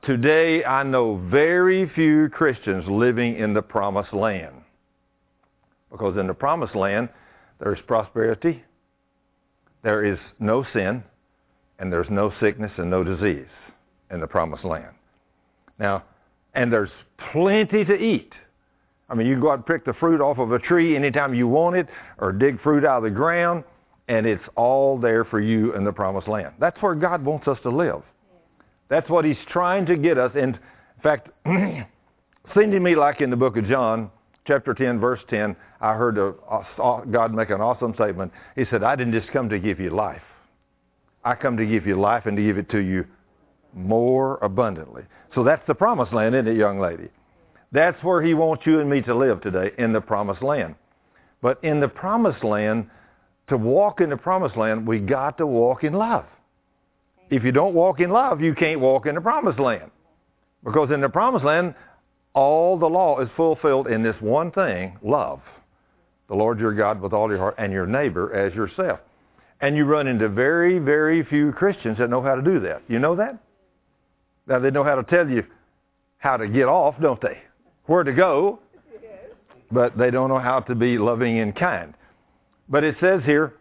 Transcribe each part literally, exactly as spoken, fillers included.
Today, I know very few Christians living in the promised land. Because in the promised land, there's prosperity, there is no sin, and there's no sickness and no disease in the promised land. Now, and there's plenty to eat. I mean, you can go out and pick the fruit off of a tree anytime you want it, or dig fruit out of the ground, and it's all there for you in the promised land. That's where God wants us to live. That's what he's trying to get us. And in fact, seemed to me like in the book of John, chapter ten, verse ten, I heard a, a, God make an awesome statement. He said, I didn't just come to give you life. I come to give you life and to give it to you more abundantly. So that's the promised land, isn't it, young lady? That's where he wants you and me to live today, in the promised land. But in the promised land, to walk in the promised land, we got to walk in love. If you don't walk in love, you can't walk in the promised land. Because in the promised land, all the law is fulfilled in this one thing, love. The Lord your God with all your heart and your neighbor as yourself. And you run into very, very few Christians that know how to do that. You know that? Now, they know how to tell you how to get off, don't they? Where to go, but they don't know how to be loving and kind. But it says here,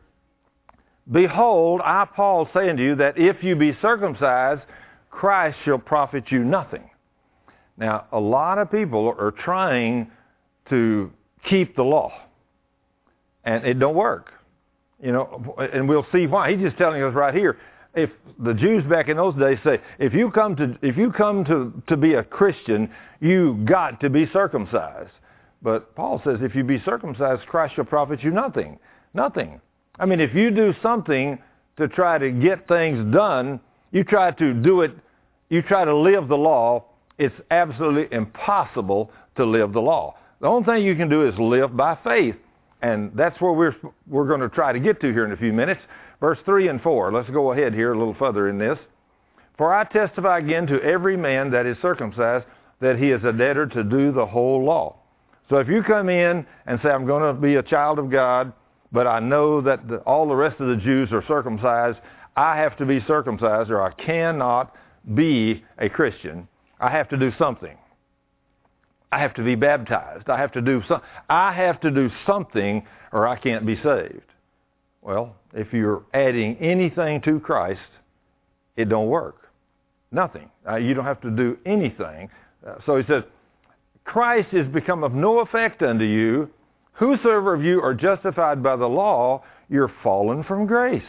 behold, I, Paul, say unto you that if you be circumcised, Christ shall profit you nothing. Now, a lot of people are trying to keep the law, and it don't work. You know, and we'll see why. He's just telling us right here. If the Jews back in those days say, if you come to if you come to, to be a Christian, you got to be circumcised. But Paul says, if you be circumcised, Christ shall profit you nothing. Nothing. I mean, if you do something to try to get things done, you try to do it, you try to live the law, it's absolutely impossible to live the law. The only thing you can do is live by faith. And that's where we're, we're going to try to get to here in a few minutes. Verse three and four. Let's go ahead here a little further in this. For I testify again to every man that is circumcised that he is a debtor to do the whole law. So if you come in and say, I'm going to be a child of God, but I know that the, all the rest of the Jews are circumcised, I have to be circumcised or I cannot be a Christian. I have to do something. I have to be baptized. I have to do some, I have to do something or I can't be saved. Well, if you're adding anything to Christ, it don't work. Nothing. Uh, you don't have to do anything. Uh, so he says, Christ is become of no effect unto you. Whosoever of you are justified by the law, you're fallen from grace.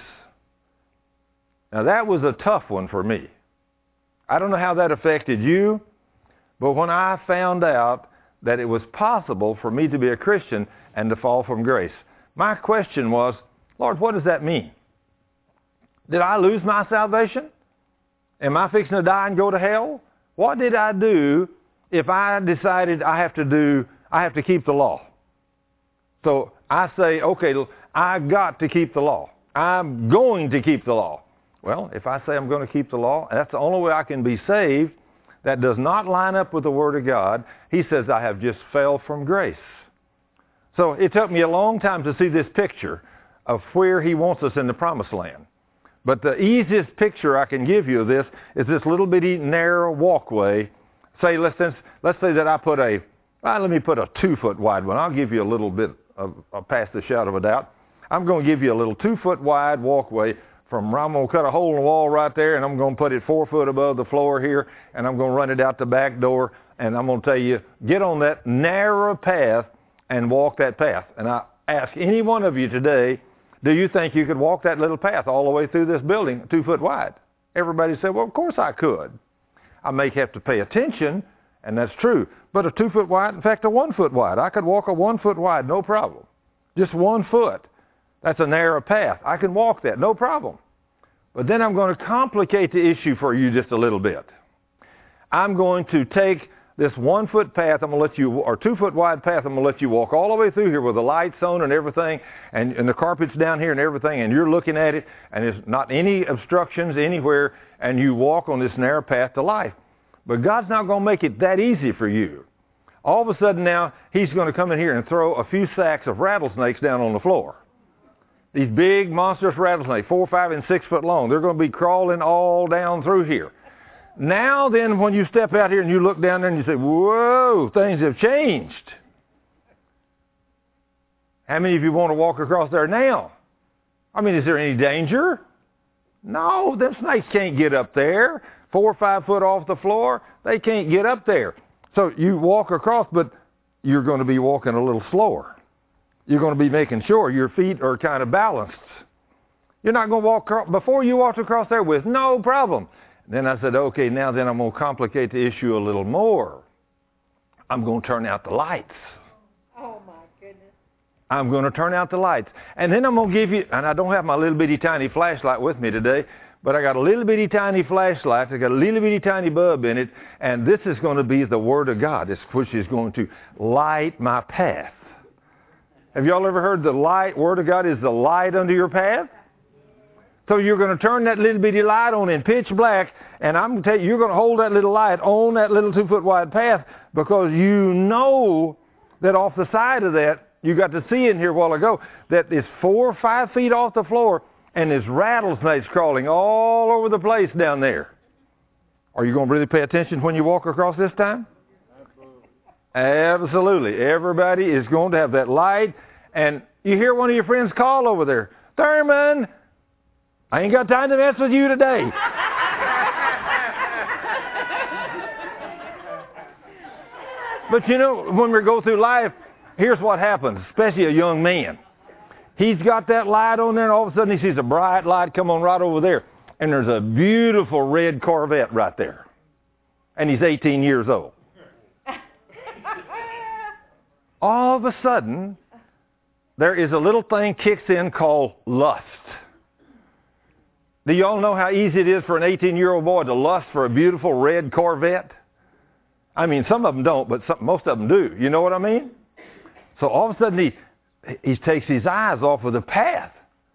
Now that was a tough one for me. I don't know how that affected you, but when I found out that it was possible for me to be a Christian and to fall from grace, my question was, Lord, what does that mean? Did I lose my salvation? Am I fixing to die and go to hell? What did I do if I decided I have to do, I have to keep the law? So I say, okay, I got to keep the law. I'm going to keep the law. Well, if I say I'm going to keep the law, and that's the only way I can be saved, that does not line up with the Word of God. He says I have just fell from grace. So it took me a long time to see this picture of where he wants us in the promised land. But the easiest picture I can give you of this is this little bitty narrow walkway. Say, let's, let's say that I put a, well, let me put a two-foot wide one. I'll give you a little bit of, of past the shadow of a doubt. I'm going to give you a little two-foot wide walkway from, I'm going to cut a hole in the wall right there, and I'm going to put it four foot above the floor here, and I'm going to run it out the back door, and I'm going to tell you, get on that narrow path and walk that path. And I ask any one of you today, do you think you could walk that little path all the way through this building, two foot wide? Everybody said, well, of course I could. I may have to pay attention, and that's true. But a two foot wide, in fact, a one foot wide. I could walk a one foot wide, no problem. Just one foot. That's a narrow path. I can walk that, no problem. But then I'm going to complicate the issue for you just a little bit. I'm going to take this one foot path, I'm going to let you, or two foot wide path, I'm going to let you walk all the way through here with the lights on and everything, and, and the carpet's down here and everything, and you're looking at it, and there's not any obstructions anywhere, and you walk on this narrow path to life. But God's not going to make it that easy for you. All of a sudden now, he's going to come in here and throw a few sacks of rattlesnakes down on the floor. These big monstrous rattlesnakes, four, five, and six foot long, they're going to be crawling all down through here. Now then, when you step out here and you look down there and you say, whoa, things have changed. How many of you want to walk across there now? I mean, is there any danger? No, them snakes can't get up there. Four or five foot off the floor, they can't get up there. So you walk across, but you're going to be walking a little slower. You're going to be making sure your feet are kind of balanced. You're not going to walk across, before you walked across there with no problem. Then I said, okay, now then I'm going to complicate the issue a little more. I'm going to turn out the lights. Oh, my goodness. I'm going to turn out the lights. And then I'm going to give you, and I don't have my little bitty tiny flashlight with me today, but I got a little bitty tiny flashlight. I got a little bitty tiny bulb in it, and this is going to be the Word of God, which is going to light my path. Have y'all ever heard the light, Word of God is the light under your path? So you're going to turn that little bitty light on in pitch black, and I'm going to tell you, you're going to hold that little light on that little two-foot wide path because you know that off the side of that, you got to see in here a while ago, that it's four or five feet off the floor, and there's rattlesnakes crawling all over the place down there. Are you going to really pay attention when you walk across this time? Absolutely. Everybody is going to have that light, and you hear one of your friends call over there, Thurman, I ain't got time to mess with you today. But you know, when we go through life, here's what happens, especially a young man. He's got that light on there, and all of a sudden he sees a bright light come on right over there. And there's a beautiful red Corvette right there. And he's eighteen years old. All of a sudden, there is a little thing kicks in called lust. Do y'all know how easy it is for an eighteen-year-old boy to lust for a beautiful red Corvette? I mean, some of them don't, but some, most of them do. You know what I mean? So all of a sudden, he, he takes his eyes off of the path.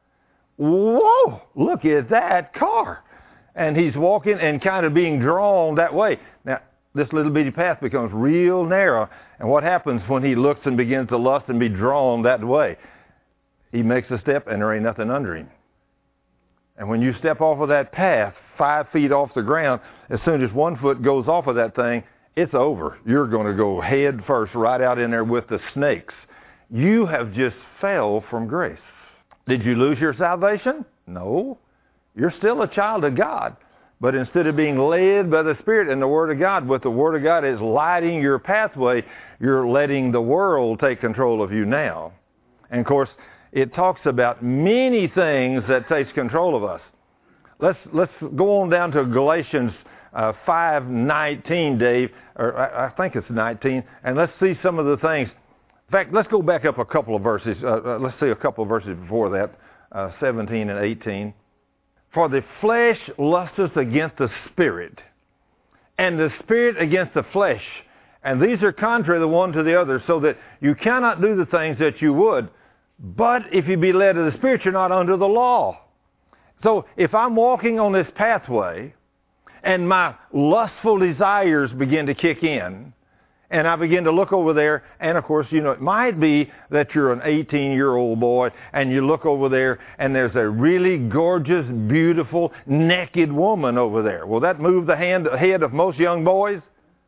Whoa, look at that car. And he's walking and kind of being drawn that way. Now, this little bitty path becomes real narrow. And what happens when he looks and begins to lust and be drawn that way? He makes a step and there ain't nothing under him. And when you step off of that path, five feet off the ground, as soon as one foot goes off of that thing, it's over. You're going to go head first right out in there with the snakes. You have just fell from grace. Did you lose your salvation? No. You're still a child of God. But instead of being led by the Spirit and the Word of God, what the Word of God is lighting your pathway, you're letting the world take control of you now. And of course, it talks about many things that takes control of us. Let's let's go on down to Galatians uh, five nineteen, Dave, or I, I think it's nineteen, and let's see some of the things. In fact, let's go back up a couple of verses. Uh, uh, let's see a couple of verses before that, uh, seventeen and eighteen. For the flesh lusteth against the Spirit, and the Spirit against the flesh. And these are contrary the one to the other, so that you cannot do the things that you would. But if you be led of the Spirit, you're not under the law. So if I'm walking on this pathway, and my lustful desires begin to kick in, and I begin to look over there, and of course, you know, it might be that you're an eighteen-year-old boy, and you look over there, and there's a really gorgeous, beautiful, naked woman over there. Will that move the hand, head of most young boys?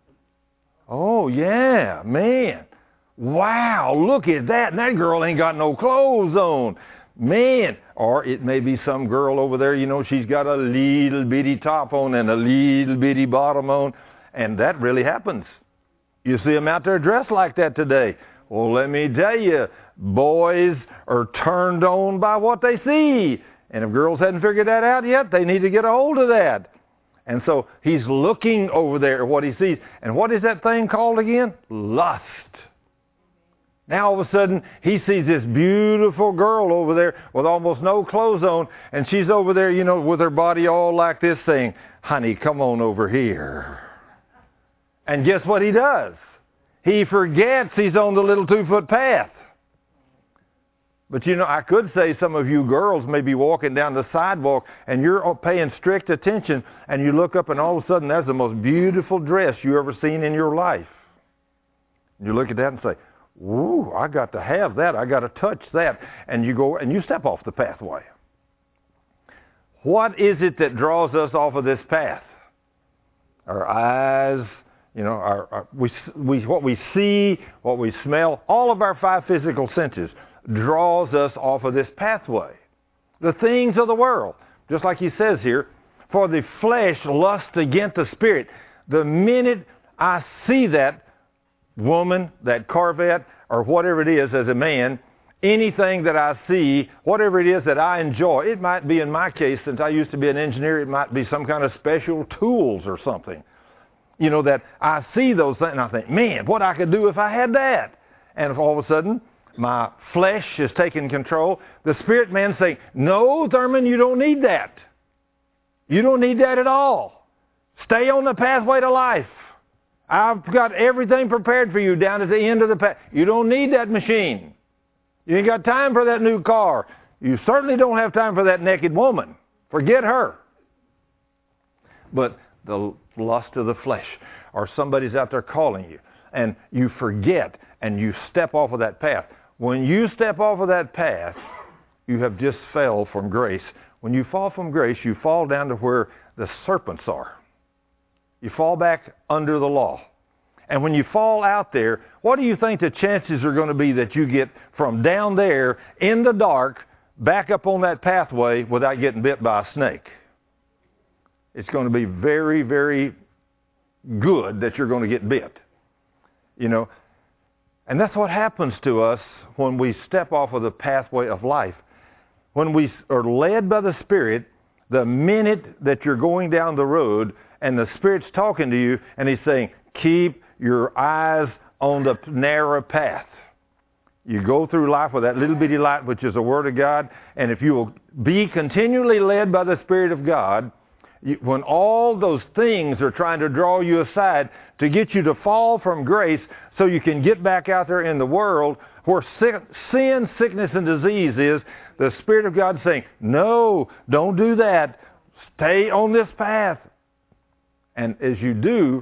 Oh, yeah, man. Wow, look at that. And that girl ain't got no clothes on. Man. Or it may be some girl over there, you know, she's got a little bitty top on and a little bitty bottom on. And that really happens. You see them out there dressed like that today. Well, let me tell you, boys are turned on by what they see. And if girls hadn't figured that out yet, they need to get a hold of that. And so he's looking over there at what he sees. And what is that thing called again? Lust. Now all of a sudden, he sees this beautiful girl over there with almost no clothes on, and she's over there, you know, with her body all like this saying, honey, come on over here. And guess what he does? He forgets he's on the little two-foot path. But you know, I could say some of you girls may be walking down the sidewalk, and you're paying strict attention, and you look up, and all of a sudden, that's the most beautiful dress you ever seen in your life. You look at that and say, ooh, I got to have that. I got to touch that. And you go and you step off the pathway. What is it that draws us off of this path? our eyes, you know, our, our we, we, what we see, what we smell, all of our five physical senses draws us off of this pathway. The things of the world, just like he says here, for the flesh lusts against the spirit. The minute I see that woman, that Corvette, or whatever it is as a man, anything that I see, whatever it is that I enjoy, it might be, in my case, since I used to be an engineer, it might be some kind of special tools or something. You know, that I see those things and I think, man, what I could do if I had that. And if all of a sudden my flesh is taking control, the spirit man saying, no, Thurman, you don't need that. You don't need that at all. Stay on the pathway to life. I've got everything prepared for you down at the end of the path. You don't need that machine. You ain't got time for that new car. You certainly don't have time for that naked woman. Forget her. But the lust of the flesh, or somebody's out there calling you, and you forget, and you step off of that path. When you step off of that path, you have just fell from grace. When you fall from grace, you fall down to where the serpents are. You fall back under the law. And when you fall out there, what do you think the chances are going to be that you get from down there in the dark back up on that pathway without getting bit by a snake? It's going to be very, very good that you're going to get bit. You know, and that's what happens to us when we step off of the pathway of life. When we are led by the Spirit, the minute that you're going down the road and the Spirit's talking to you and He's saying, keep your eyes on the narrow path. You go through life with that little bitty light, which is the Word of God, and if you will be continually led by the Spirit of God, you, when all those things are trying to draw you aside to get you to fall from grace so you can get back out there in the world where sin, sickness, and disease is, the Spirit of God saying, no, don't do that. Stay on this path. And as you do,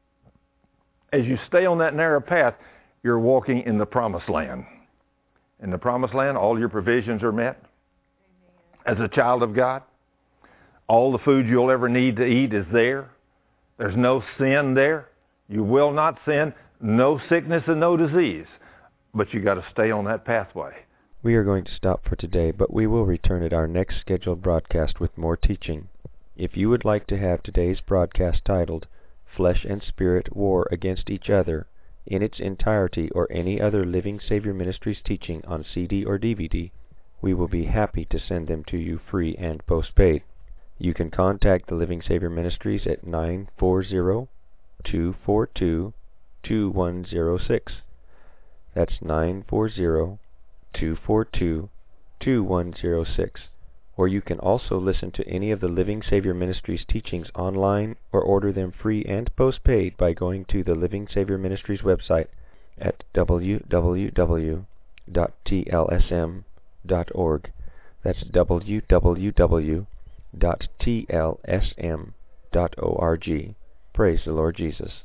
as you stay on that narrow path, you're walking in the promised land. In the promised land, all your provisions are met. As a child of God, all the food you'll ever need to eat is there. There's no sin there. You will not sin. No sickness and no disease. But you got to stay on that pathway. We are going to stop for today, but we will return at our next scheduled broadcast with more teaching. If you would like to have today's broadcast titled, Flesh and Spirit War Against Each Other, in its entirety, or any other Living Savior Ministries teaching on C D or D V D, we will be happy to send them to you free and postpaid. You can contact the Living Savior Ministries at nine four zero, two four two, two one zero six. That's nine four zero, two four two, two one zero six. Or you can also listen to any of the Living Savior Ministries teachings online or order them free and postpaid by going to the Living Savior Ministries website at w w w dot t l s m dot org. That's w w w dot t l s m dot org. Praise the Lord Jesus.